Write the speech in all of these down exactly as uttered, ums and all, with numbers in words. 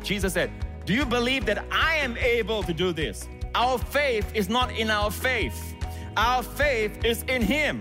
Jesus said, do you believe that I am able to do this? Our faith is not in our faith. Our faith is in Him.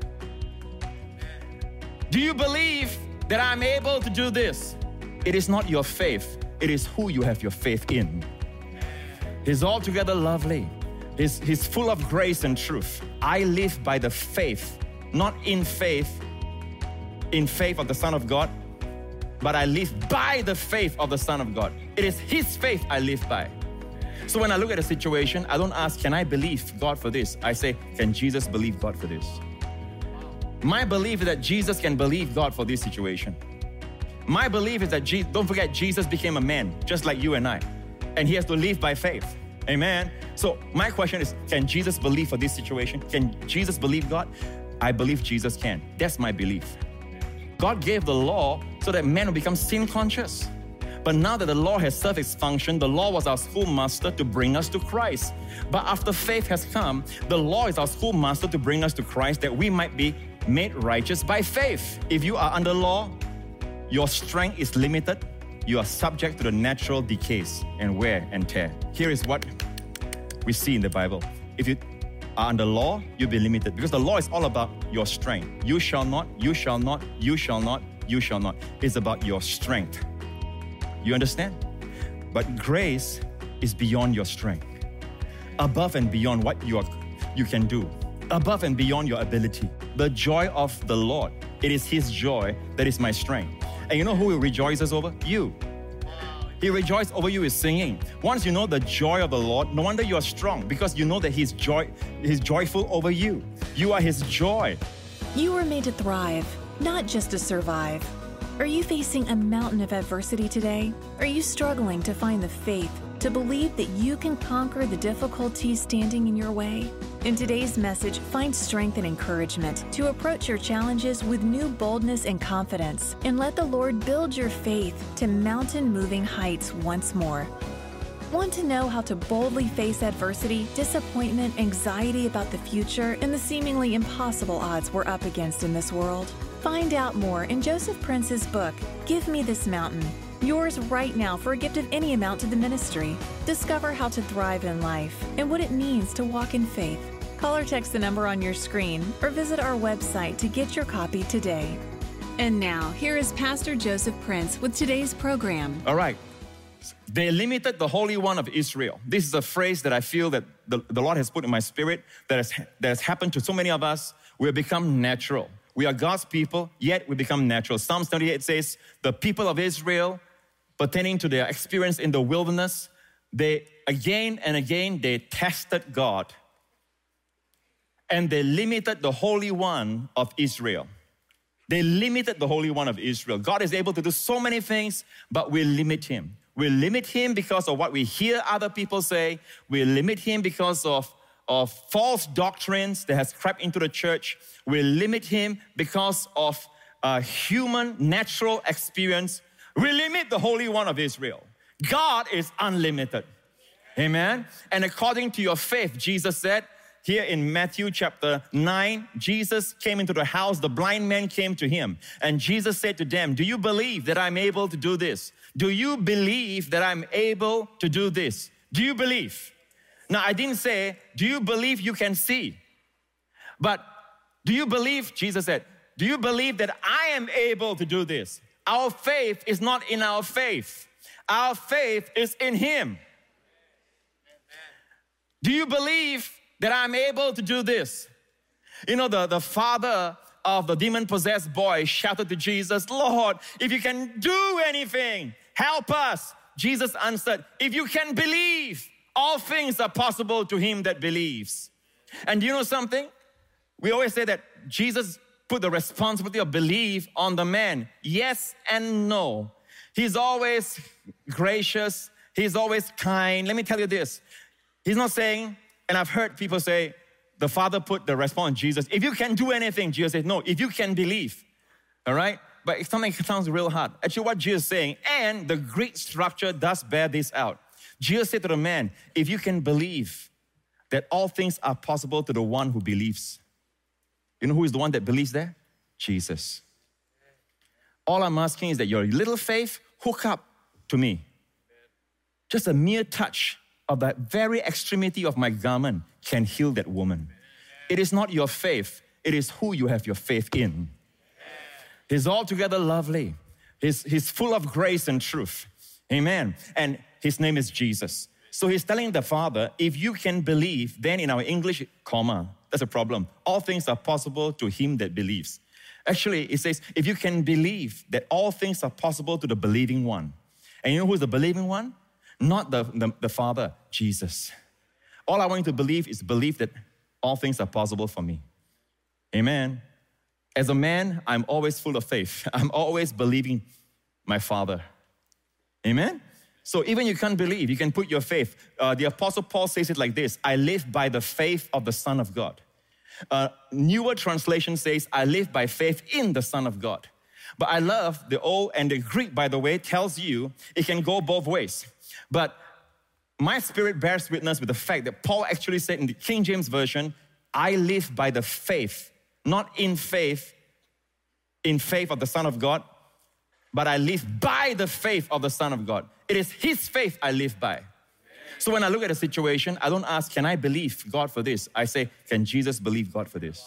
Do you believe that I'm able to do this? It is not your faith. It is who you have your faith in. He's altogether lovely. He's, he's full of grace and truth. I live by the faith, not in faith, in faith of the Son of God, but I live by the faith of the Son of God. It is His faith I live by. So when I look at a situation, I don't ask, can I believe God for this? I say, can Jesus believe God for this? My belief is that Jesus can believe God for this situation. My belief is that, Je- don't forget, Jesus became a man, just like you and I. And He has to live by faith. Amen? So my question is, can Jesus believe for this situation? Can Jesus believe God? I believe Jesus can. That's my belief. God gave the law so that man will become sin conscious. But now that the law has served its function, the law was our schoolmaster to bring us to Christ. But after faith has come, the law is our schoolmaster to bring us to Christ that we might be made righteous by faith. If you are under law, your strength is limited. You are subject to the natural decays and wear and tear. Here is what we see in the Bible. If you are under law, you'll be limited because the law is all about your strength. You shall not, you shall not, you shall not, you shall not. It's about your strength. You understand? But grace is beyond your strength. Above and beyond what you are, you can do. Above and beyond your ability. The joy of the Lord. It is His joy that is my strength. And you know who He rejoices over? You. He rejoices over you is singing. Once you know the joy of the Lord, no wonder you are strong because you know that He's joy, He's joyful over you. You are His joy. You were made to thrive, not just to survive. Are you facing a mountain of adversity today? Are you struggling to find the faith to believe that you can conquer the difficulties standing in your way? In today's message, find strength and encouragement to approach your challenges with new boldness and confidence, and let the Lord build your faith to mountain-moving heights once more. Want to know how to boldly face adversity, disappointment, anxiety about the future, and the seemingly impossible odds we're up against in this world? Find out more in Joseph Prince's book, Give Me This Mountain. Yours right now for a gift of any amount to the ministry. Discover how to thrive in life and what it means to walk in faith. Call or text the number on your screen or visit our website to get your copy today. And now, here is Pastor Joseph Prince with today's program. All right. They limited the Holy One of Israel. This is a phrase that I feel that the, the Lord has put in my spirit that has, that has happened to so many of us. We have become natural. We are God's people, yet we become natural. Psalm thirty-eight says, the people of Israel, pertaining to their experience in the wilderness, they again and again, they tested God. And they limited the Holy One of Israel. They limited the Holy One of Israel. God is able to do so many things, but we limit Him. We limit Him because of what we hear other people say. We limit Him because of, of false doctrines that has crept into the church. We limit Him because of a human, natural experience. We limit the Holy One of Israel. God is unlimited. Amen? And according to your faith, Jesus said, here in Matthew chapter nine, Jesus came into the house, the blind man came to Him. And Jesus said to them, do you believe that I'm able to do this? Do you believe that I'm able to do this? Do you believe? Now, I didn't say, do you believe you can see? But do you believe, Jesus said, do you believe that I am able to do this? Our faith is not in our faith. Our faith is in Him. Do you believe that I'm able to do this? You know, the, the father of the demon-possessed boy shouted to Jesus, Lord, if you can do anything, help us. Jesus answered, if you can believe, all things are possible to him that believes. And do you know something? We always say that Jesus put the responsibility of belief on the man. Yes and no. He's always gracious. He's always kind. Let me tell you this. He's not saying, and I've heard people say, the Father put the response on Jesus. If you can do anything, Jesus said, no, if you can believe. All right? But it's something that sounds real hard. Actually, what Jesus is saying, and the Greek structure does bear this out. Jesus said to the man, if you can believe that all things are possible to the one who believes. You know who is the one that believes there? Jesus. All I'm asking is that your little faith hook up to me. just a mere touch of that very extremity of my garment can heal that woman. It is not your faith, it is who you have your faith in. He's altogether lovely. He's, he's full of grace and truth. Amen. And his name is Jesus. So he's telling the Father, if you can believe, then in our English, comma, that's a problem. All things are possible to him that believes. Actually, it says, if you can believe that all things are possible to the believing one. And you know who's the believing one? Not the, the, the Father, Jesus. All I want you to believe is believe that all things are possible for me. Amen. As a man, I'm always full of faith. I'm always believing my Father. Amen? So even you can't believe, you can put your faith. Uh, the Apostle Paul says it like this, I live by the faith of the Son of God. Uh, newer translation says, I live by faith in the Son of God. But I love the old, and the Greek, by the way, tells you it can go both ways. But my spirit bears witness with the fact that Paul actually said in the King James Version, I live by the faith, not in faith, in faith of the Son of God, but I live by the faith of the Son of God. It is his faith I live by. So when I look at a situation, I don't ask, can I believe God for this? I say, can Jesus believe God for this?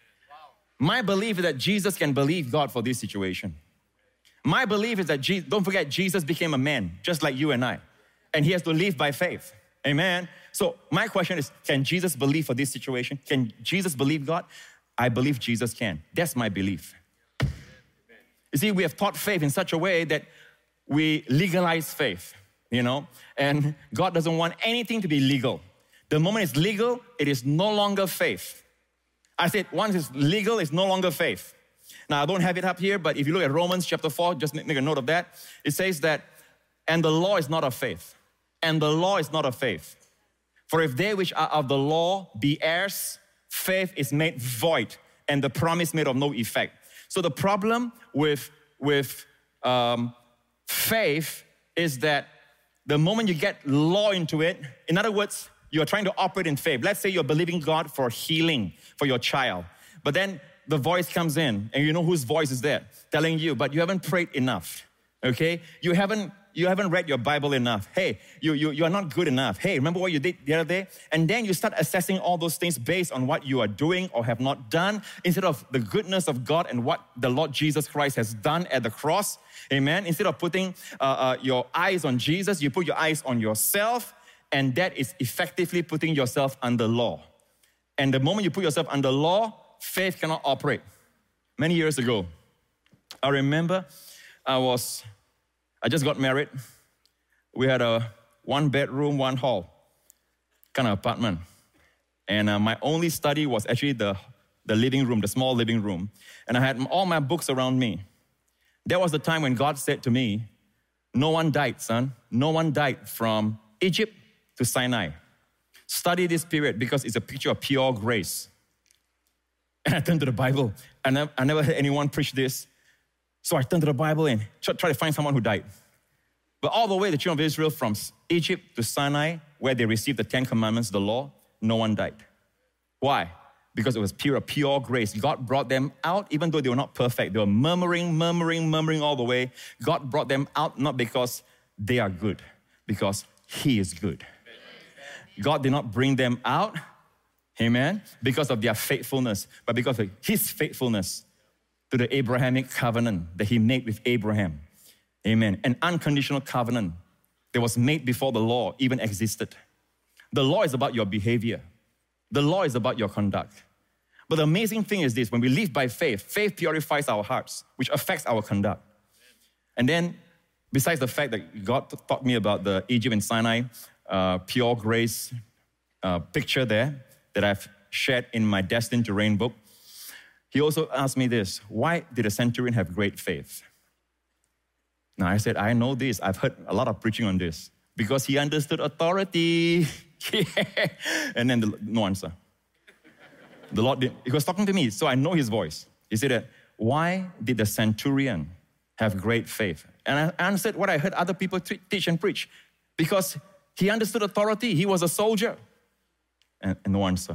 My belief is that Jesus can believe God for this situation. My belief is that, Je- don't forget, Jesus became a man, just like you and I. And he has to live by faith. Amen? So my question is, can Jesus believe for this situation? Can Jesus believe God? I believe Jesus can. That's my belief. You see, we have taught faith in such a way that we legalize faith, you know? And God doesn't want anything to be legal. The moment it's legal, it is no longer faith. I said, once it's legal, it's no longer faith. Now, I don't have it up here, but if you look at Romans chapter four, just make a note of that. It says that, and the law is not of faith. And the law is not of faith. For if they which are of the law be heirs, faith is made void, and the promise made of no effect. So the problem with, with um, faith is that the moment you get law into it, in other words, you're trying to operate in faith. Let's say you're believing God for healing for your child. But then the voice comes in, and you know whose voice is that? Telling you, but you haven't prayed enough, okay? You haven't you haven't read your Bible enough. Hey, you, you, you are not good enough. Hey, remember what you did the other day? And then you start assessing all those things based on what you are doing or have not done, instead of the goodness of God and what the Lord Jesus Christ has done at the cross. Amen? Instead of putting uh, uh, your eyes on Jesus, you put your eyes on yourself, and that is effectively putting yourself under law. And the moment you put yourself under law, faith cannot operate. Many years ago, I remember I was, I just got married. We had a one bedroom, one hall kind of apartment. And uh, my only study was actually the, the living room, the small living room. And I had all my books around me. That was the time when God said to me, no one died, son. No one died from Egypt to Sinai. Study this period because it's a picture of pure grace. And I turned to the Bible. I never, I never heard anyone preach this. So I turned to the Bible and try, try to find someone who died. But all the way, the children of Israel from Egypt to Sinai, where they received the Ten Commandments, the law, no one died. Why? Because it was pure, pure grace. God brought them out, even though they were not perfect. They were murmuring, murmuring, murmuring all the way. God brought them out not because they are good, because He is good. God did not bring them out, amen, because of their faithfulness, but because of His faithfulness to the Abrahamic covenant that He made with Abraham. Amen. An unconditional covenant that was made before the law even existed. The law is about your behavior. The law is about your conduct. But the amazing thing is this, when we live by faith, faith purifies our hearts, which affects our conduct. And then, besides the fact that God taught me about the Egypt and Sinai uh, pure grace uh, picture there that I've shared in my Destined to Reign book, He also asked me this, why did the centurion have great faith? Now I said, I know this. I've heard a lot of preaching on this. Because he understood authority. And then the, no answer. The Lord did, he was talking to me, so I know his voice. He said that, why did the centurion have great faith? And I answered what I heard other people t- teach and preach. Because he understood authority. He was a soldier. And, and no answer.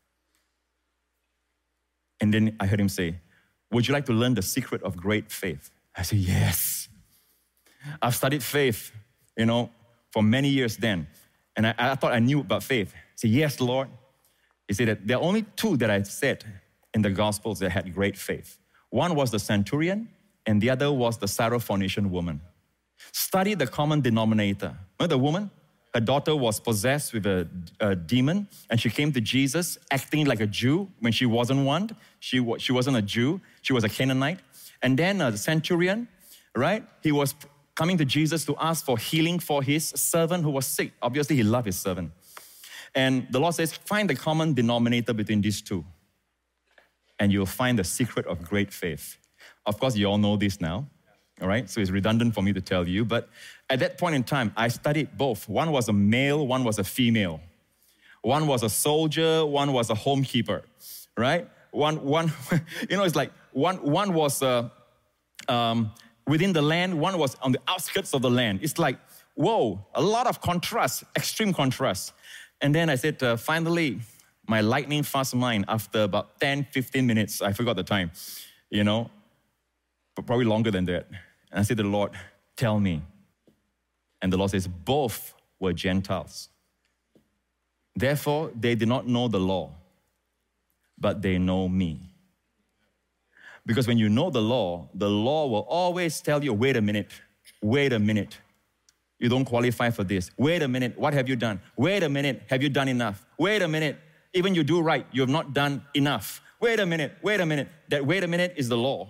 And then I heard him say, would you like to learn the secret of great faith? I said, yes. I've studied faith, you know, for many years then. And I, I thought I knew about faith. I said, yes, Lord. He said that there are only two that I said in the Gospels that had great faith. One was the centurion, and the other was the Syrophoenician woman. Study the common denominator. Remember the woman? Her daughter was possessed with a, a demon, and she came to Jesus acting like a Jew when she wasn't one. She, she wasn't a Jew. She was a Canaanite. And then uh, the centurion, right? He was coming to Jesus to ask for healing for his servant who was sick. Obviously, he loved his servant. And the Lord says, find the common denominator between these two, and you'll find the secret of great faith. Of course, you all know this now. All right, so it's redundant for me to tell you, but at that point in time, I studied both. One was a male, one was a female. One was a soldier, one was a homekeeper, right? One, one, you know, it's like one, one was uh, um, within the land, one was on the outskirts of the land. It's like, whoa, a lot of contrast, extreme contrast. And then I said, uh, finally, my lightning fast mind, after about ten, fifteen minutes, I forgot the time, you know, but probably longer than that. And I said to the Lord, tell me. And the Lord says, both were Gentiles. Therefore, they did not know the law, but they know me. Because when you know the law, the law will always tell you, wait a minute, wait a minute. You don't qualify for this. Wait a minute, what have you done? Wait a minute, have you done enough? Wait a minute, even you do right, you have not done enough. Wait a minute, wait a minute. That wait a minute is the law.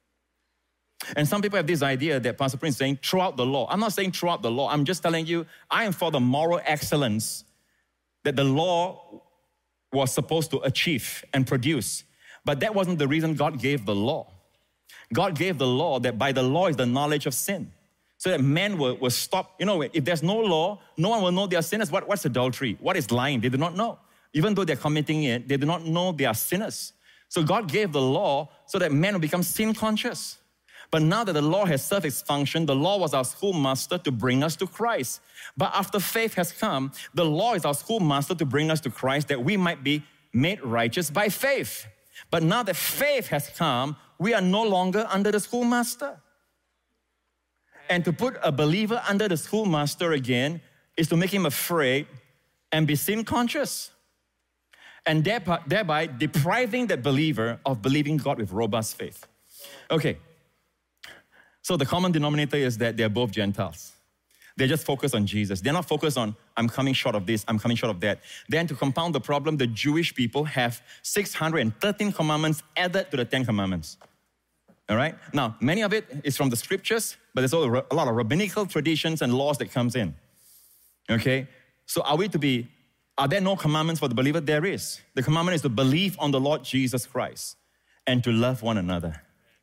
And some people have this idea that Pastor Prince is saying, throughout the law. I'm not saying throughout the law. I'm just telling you, I am for the moral excellence that the law was supposed to achieve and produce. But that wasn't the reason God gave the law. God gave the law that by the law is the knowledge of sin. So that men will, will stop. You know, if there's no law, no one will know they are sinners. What, what's adultery? What is lying? They do not know. Even though they're committing it, they do not know they are sinners. So God gave the law so that men will become sin conscious. But now that the law has served its function, the law was our schoolmaster to bring us to Christ. But after faith has come, the law is our schoolmaster to bring us to Christ that we might be made righteous by faith. But now that faith has come, we are no longer under the schoolmaster. And to put a believer under the schoolmaster again is to make him afraid and be sin conscious. And thereby, thereby depriving that believer of believing God with robust faith. Okay. So the common denominator is that they're both Gentiles. They're just focused on Jesus. They're not focused on, I'm coming short of this, I'm coming short of that. Then to compound the problem, the Jewish people have six hundred thirteen commandments added to the Ten Commandments. All right? Now, many of it is from the scriptures, but there's also a lot of rabbinical traditions and laws that comes in. Okay? So are we to be, are there no commandments for the believer? There is. The commandment is to believe on the Lord Jesus Christ and to love one another.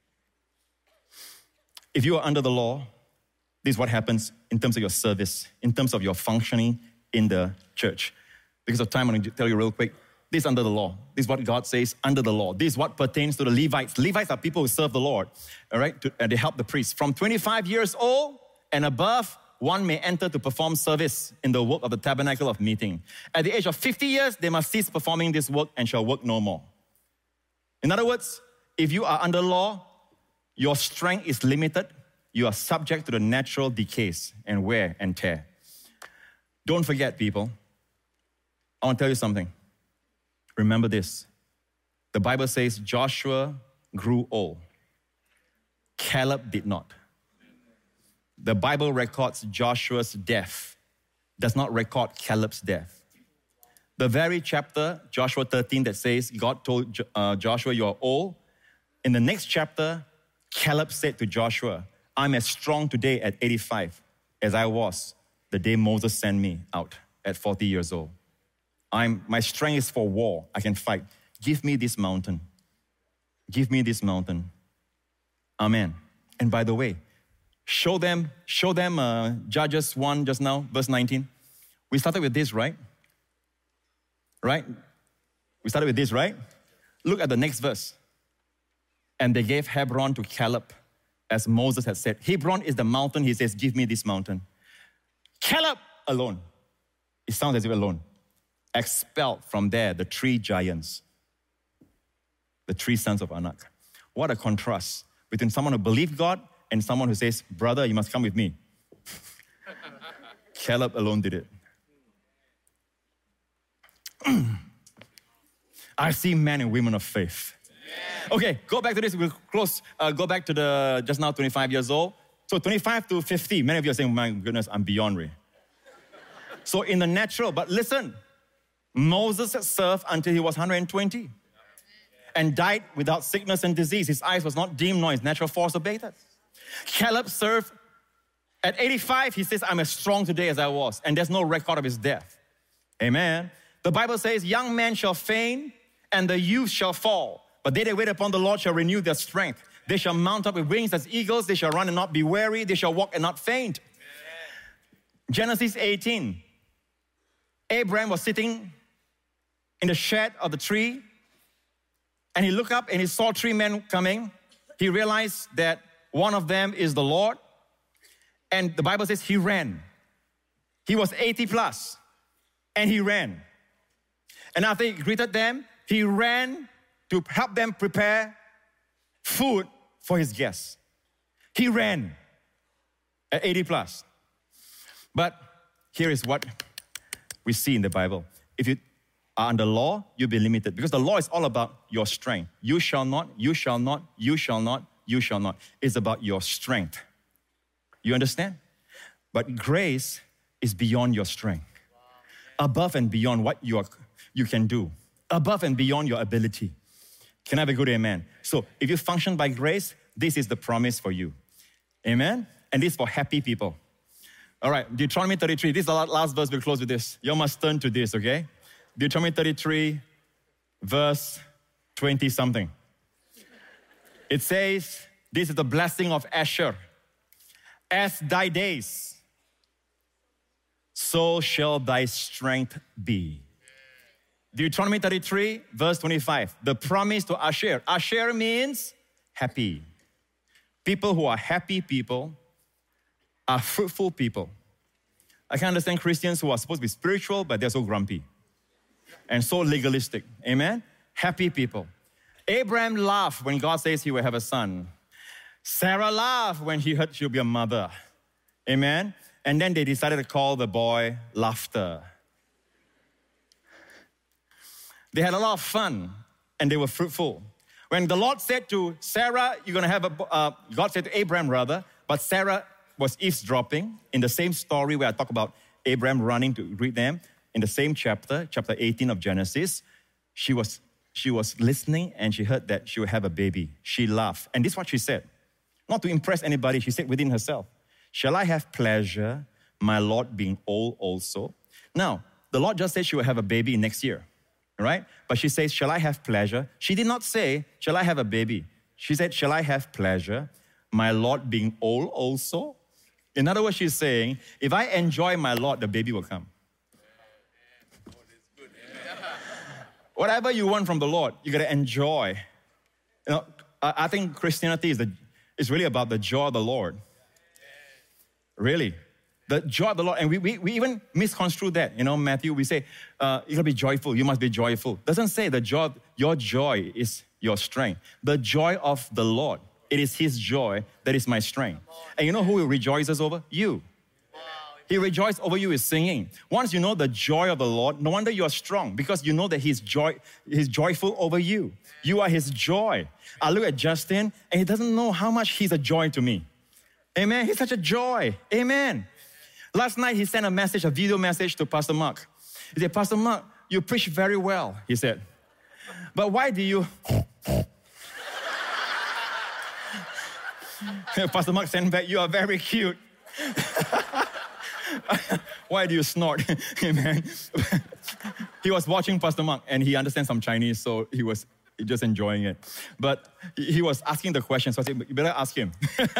If you are under the law, this is what happens in terms of your service, in terms of your functioning in the church. Because of time, I'm going to tell you real quick. This is under the law. This is what God says under the law. This is what pertains to the Levites. Levites are people who serve the Lord, all right? To, and they help the priests. From twenty-five years old and above, one may enter to perform service in the work of the tabernacle of meeting. At the age of fifty years, they must cease performing this work and shall work no more. In other words, if you are under law, your strength is limited. You are subject to the natural decays and wear and tear. Don't forget, people. I want to tell you something. Remember this. The Bible says Joshua grew old. Caleb did not. The Bible records Joshua's death. Does not record Caleb's death. The very chapter, Joshua thirteen, that says God told uh, Joshua, you are old. In the next chapter, Caleb said to Joshua, I'm as strong today at eighty-five as I was the day Moses sent me out at forty years old. I'm, my strength is for war. I can fight. Give me this mountain. Give me this mountain. Amen. And by the way, show them, show them uh, Judges one just now, verse nineteen. We started with this, right? Right? We started with this, right? Look at the next verse. And they gave Hebron to Caleb, as Moses had said. Hebron is the mountain. He says, give me this mountain. Caleb alone. It sounds as if alone. Expelled from there the three giants. The three sons of Anak. What a contrast between someone who believes God and someone who says, brother, you must come with me. Caleb alone did it. I see men and women of faith. Yeah. Okay, go back to this. We'll close. Uh, go back to the just now twenty-five years old. So twenty-five to fifty. Many of you are saying, my goodness, I'm beyond Ray. So in the natural, but listen, Moses served until he was one hundred twenty and died without sickness and disease. His eyes was not dim, nor his natural force abated. Caleb served at eighty-five. He says, I'm as strong today as I was. And there's no record of his death. Amen. The Bible says, young men shall faint and the youth shall fall. But they that wait upon the Lord shall renew their strength. They shall mount up with wings as eagles. They shall run and not be weary. They shall walk and not faint. Amen. Genesis eighteen. Abraham was sitting in the shed of the tree, and he looked up and he saw three men coming. He realized that one of them is the Lord, and the Bible says he ran. He was eighty plus, and he ran. And after he greeted them, he ran to help them prepare food for his guests. He ran at eighty plus. But here is what we see in the Bible. If you are under law, you'll be limited, because the law is all about your strength. You shall not, you shall not, you shall not, you shall not. It's about your strength. You understand? But grace is beyond your strength. Above and beyond what you are, you can do. Above and beyond your ability. Can I have a good amen? So if you function by grace, this is the promise for you. Amen? And this is for happy people. All right, Deuteronomy thirty-three. This is the last verse. We'll close with this. You must turn to this, okay? Deuteronomy thirty-three, verse twenty-something. It says, this is the blessing of Asher. As thy days, so shall thy strength be. Deuteronomy thirty-three, verse twenty-five. The promise to Asher. Asher means happy. People who are happy people are fruitful people. I can understand Christians who are supposed to be spiritual, but they're so grumpy and so legalistic. Amen? Happy people. Abraham laughed when God says he will have a son. Sarah laughed when he heard she'll be a mother. Amen? And then they decided to call the boy Laughter. They had a lot of fun and they were fruitful. When the Lord said to Sarah, you're going to have a, uh, God said to Abraham rather, but Sarah was eavesdropping in the same story where I talk about Abraham running to greet them. In the same chapter, chapter eighteen of Genesis, she was, she was listening and she heard that she would have a baby. She laughed. And this is what she said. Not to impress anybody, she said within herself, shall I have pleasure, my Lord being old also? Now, the Lord just said she will have a baby next year, right? But she says, shall I have pleasure? She did not say, shall I have a baby? She said, shall I have pleasure, my Lord being old also? In other words, she's saying, if I enjoy my Lord, the baby will come. Whatever you want from the Lord, you got to enjoy. You know, I think Christianity is the is really about the joy of the Lord. Really. The joy of the Lord. And we, we, we even misconstrue that. You know, Matthew, we say, uh, you got to be joyful. You must be joyful. Doesn't say the joy, your joy is your strength. The joy of the Lord. It is His joy that is my strength. And you know who He rejoices over? You. He rejoices over you is singing. Once you know the joy of the Lord, no wonder you are strong, because you know that He's joy, He's joyful over you. You are His joy. I look at Justin and he doesn't know how much he's a joy to me. Amen. He's such a joy. Amen. Last night he sent a message, a video message to Pastor Mark. He said, Pastor Mark, you preach very well, he said. But why do you... Pastor Mark sent back, you are very cute. Why do you snort? Amen. He was watching Pastor Mark and he understands some Chinese, so he was just enjoying it. But he was asking the question, so I said, you better ask him.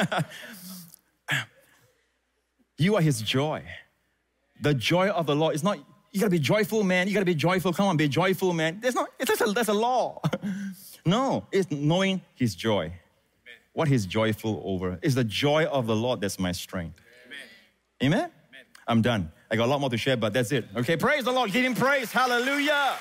You are His joy. The joy of the Lord is not, you gotta be joyful, man. You gotta be joyful. Come on, be joyful, man. There's not, it's just a, that's a law. No, it's knowing His joy. Amen. What He's joyful over. It's the joy of the Lord that's my strength. Amen? Amen? Amen. I'm done. I got a lot more to share, but that's it. Okay, praise the Lord. Give Him praise. Hallelujah.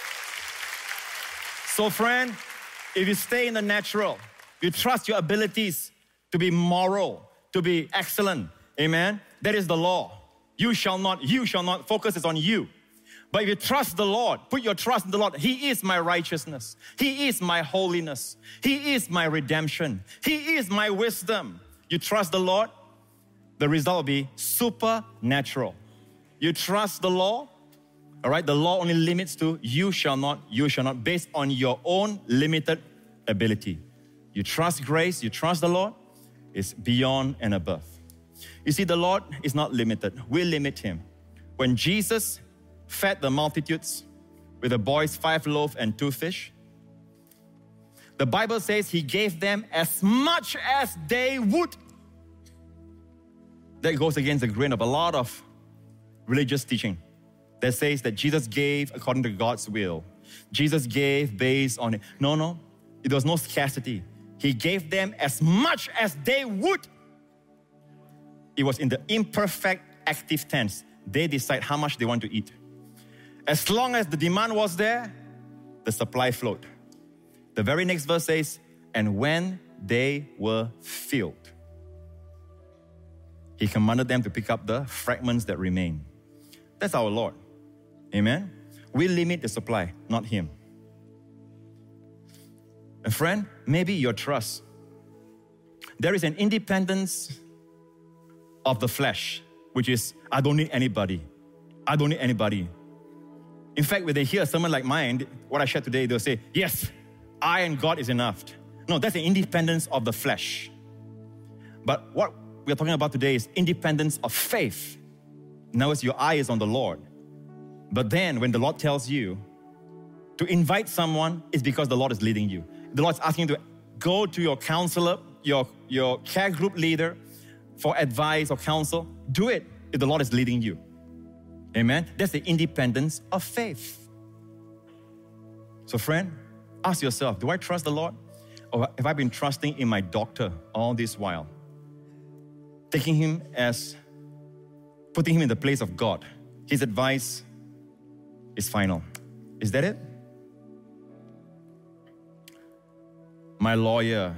So friend, if you stay in the natural, you trust your abilities to be moral, to be excellent. Amen? That is the law. You shall not, you shall not. Focus is on you. But if you trust the Lord, put your trust in the Lord. He is my righteousness. He is my holiness. He is my redemption. He is my wisdom. You trust the Lord, the result will be supernatural. You trust the law, all right? The law only limits to you shall not, you shall not, based on your own limited ability. You trust grace, you trust the Lord, it's beyond and above. You see, the Lord is not limited. We limit Him. When Jesus fed the multitudes with the boys' five loaves and two fish, the Bible says He gave them as much as they would. That goes against the grain of a lot of religious teaching that says that Jesus gave according to God's will. Jesus gave based on it. No, no, there was no scarcity. He gave them as much as they would. It was in the imperfect active tense. They decide how much they want to eat. As long as the demand was there, the supply flowed. The very next verse says, and when they were filled, He commanded them to pick up the fragments that remain. That's our Lord. Amen? We limit the supply, not Him. And friend, maybe your trust. There is an independence of the flesh, which is, I don't need anybody. I don't need anybody. In fact, when they hear a sermon like mine, what I shared today, they'll say, yes, I and God is enough. No, that's the independence of the flesh. But what we're talking about today is independence of faith. Now as your eye is on the Lord. But then when the Lord tells you to invite someone, it's because the Lord is leading you. The Lord's asking you to go to your counselor, your, your care group leader for advice or counsel. Do it if the Lord is leading you. Amen? That's the independence of faith. So friend, ask yourself, do I trust the Lord? Or have I been trusting in my doctor all this while? Taking him as, putting him in the place of God. His advice is final. Is that it? My lawyer,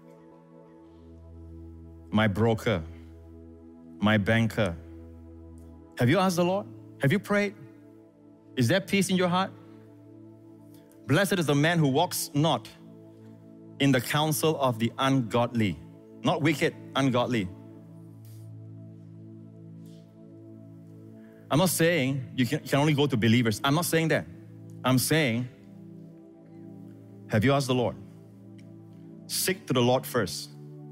my broker, my banker. Have you asked the Lord? Have you prayed? Is there peace in your heart? Blessed is the man who walks not in the counsel of the ungodly. Not wicked, ungodly. I'm not saying you can, you can only go to believers. I'm not saying that. I'm saying, have you asked the Lord? Seek to the Lord first.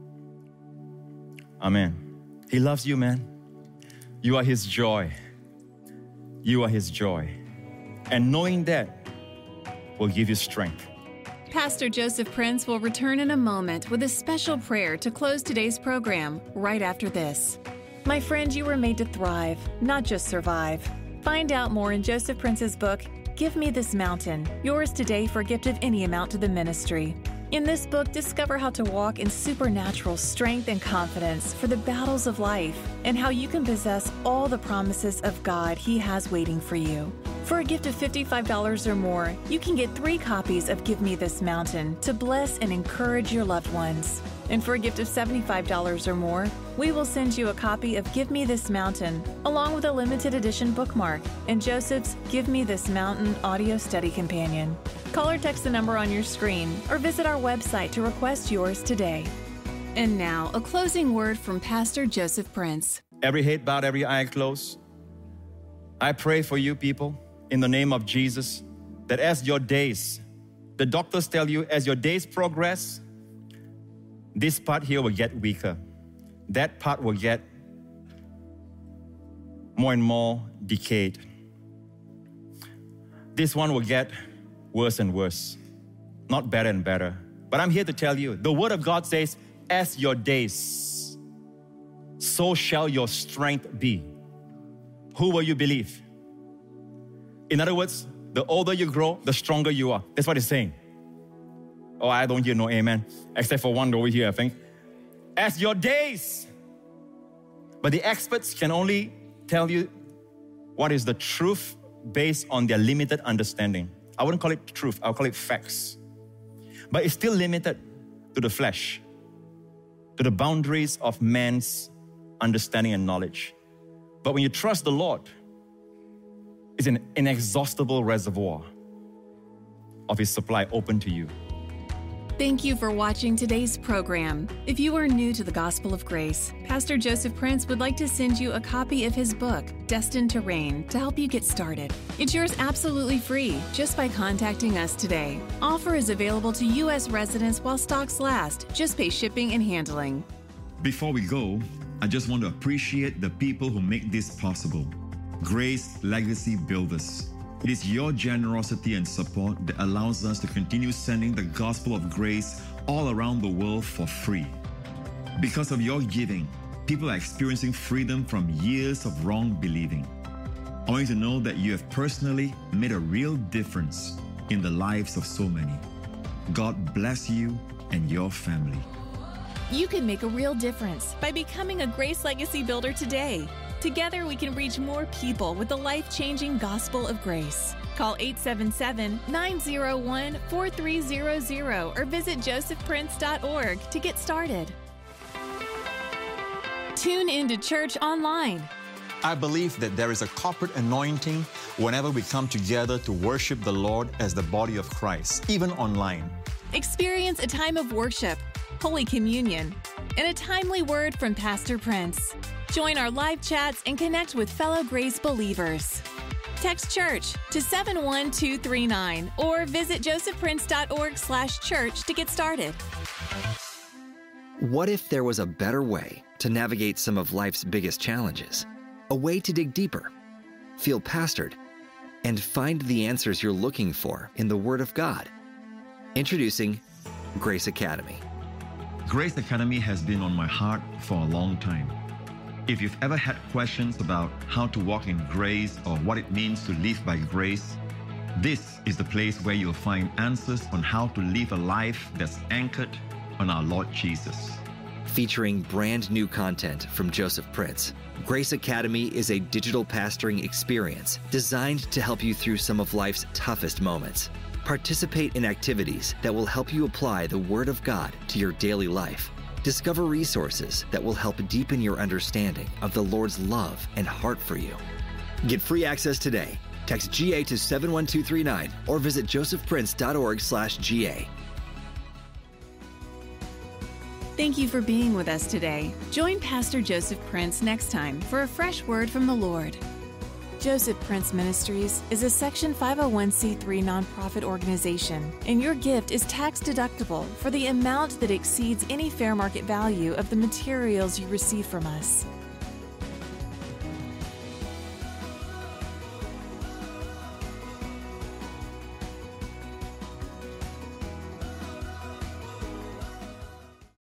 Amen. He loves you, man. You are His joy. You are His joy. And knowing that will give you strength. Pastor Joseph Prince will return in a moment with a special prayer to close today's program right after this. My friend, you were made to thrive, not just survive. Find out more in Joseph Prince's book, Give Me This Mountain, yours today for a gift of any amount to the ministry. In this book, discover how to walk in supernatural strength and confidence for the battles of life and how you can possess all the promises of God He has waiting for you. For a gift of fifty-five dollars or more, you can get three copies of Give Me This Mountain to bless and encourage your loved ones. And for a gift of seventy-five dollars or more, we will send you a copy of Give Me This Mountain, along with a limited edition bookmark and Joseph's Give Me This Mountain audio study companion. Call or text the number on your screen or visit our website to request yours today. And now, a closing word from Pastor Joseph Prince. Every head bowed, every eye closed. I pray for you people in the name of Jesus that as your days, the doctors tell you as your days progress, this part here will get weaker. That part will get more and more decayed. This one will get worse and worse, not better and better. But I'm here to tell you, the Word of God says, as your days, so shall your strength be. Who will you believe? In other words, the older you grow, the stronger you are. That's what it's saying. Oh, I don't hear no amen, except for one over here, I think. As your days. But the experts can only tell you what is the truth based on their limited understanding. I wouldn't call it truth, I'll call it facts. But it's still limited to the flesh, to the boundaries of man's understanding and knowledge. But when you trust the Lord, it's an inexhaustible reservoir of His supply open to you. Thank you for watching today's program. If you are new to the Gospel of Grace, Pastor Joseph Prince would like to send you a copy of his book, Destined to Reign, to help you get started. It's yours absolutely free just by contacting us today. Offer is available to U S residents while stocks last. Just pay shipping and handling. Before we go, I just want to appreciate the people who make this possible. Grace Legacy Builders. It is your generosity and support that allows us to continue sending the gospel of grace all around the world for free. Because of your giving, people are experiencing freedom from years of wrong believing. I want you to know that you have personally made a real difference in the lives of so many. God bless you and your family. You can make a real difference by becoming a Grace Legacy Builder today. Together, we can reach more people with the life-changing gospel of grace. Call eight seven seven, nine zero one, four three zero zero or visit joseph prince dot org to get started. Tune into church online. I believe that there is a corporate anointing whenever we come together to worship the Lord as the body of Christ, even online. Experience a time of worship, Holy Communion, and a timely word from Pastor Prince. Join our live chats and connect with fellow Grace believers. Text church to seven one two three nine or visit joseph prince dot org slash church to get started. What if there was a better way to navigate some of life's biggest challenges? A way to dig deeper, feel pastored, and find the answers you're looking for in the Word of God. Introducing Grace Academy. Grace Academy has been on my heart for a long time. If you've ever had questions about how to walk in grace or what it means to live by grace, this is the place where you'll find answers on how to live a life that's anchored on our Lord Jesus. Featuring brand new content from Joseph Prince, Grace Academy is a digital pastoring experience designed to help you through some of life's toughest moments. Participate in activities that will help you apply the Word of God to your daily life. Discover resources that will help deepen your understanding of the Lord's love and heart for you. Get free access today. Text G A to seven one two three nine or visit joseph prince dot org slash G A. Thank you for being with us today. Join Pastor Joseph Prince next time for a fresh word from the Lord. Joseph Prince Ministries is a Section five oh one c three nonprofit organization, and your gift is tax deductible for the amount that exceeds any fair market value of the materials you receive from us.